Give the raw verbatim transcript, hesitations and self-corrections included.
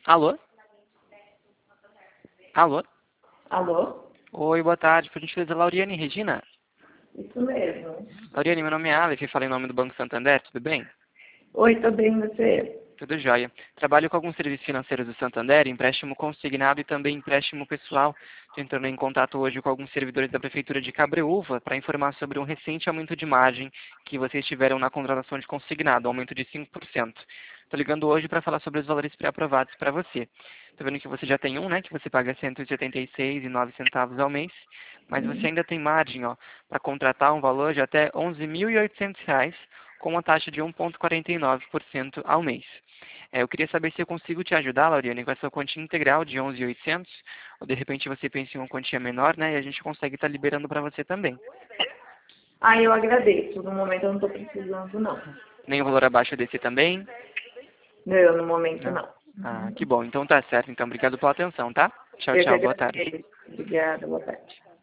Alô? Alô? Alô? Oi, boa tarde. Por gentileza, Lauriane Regina? Isso mesmo. Lauriane, meu nome é Aleph, falei em nome do Banco Santander, tudo bem? Oi, tô bem, você? Tudo jóia. Trabalho com alguns serviços financeiros do Santander, empréstimo consignado e também empréstimo pessoal. Estou entrando em contato hoje com alguns servidores da Prefeitura de Cabreúva para informar sobre um recente aumento de margem que vocês tiveram na contratação de consignado, um aumento de cinco por cento. Estou ligando hoje para falar sobre os valores pré-aprovados para você. Estou vendo que você já tem um, né, que você paga cento e setenta e seis reais e nove centavos ao mês, mas você ainda tem margem para contratar um valor de até onze mil e oitocentos reais com uma taxa de um vírgula quarenta e nove por cento ao mês. É, eu queria saber se eu consigo te ajudar, Lauriane, com essa quantia integral de onze mil e oitocentos, ou de repente você pensa em uma quantia menor, né, e a gente consegue estar liberando para você também. Ah, eu agradeço. No momento eu não tô precisando, não. Nem o valor abaixo desse também? Não, no momento Não. não. Ah, que bom. Então tá certo. Então, obrigado pela atenção, tá? Tchau, Eu que tchau. Boa tarde. agradeço. Obrigada, boa tarde.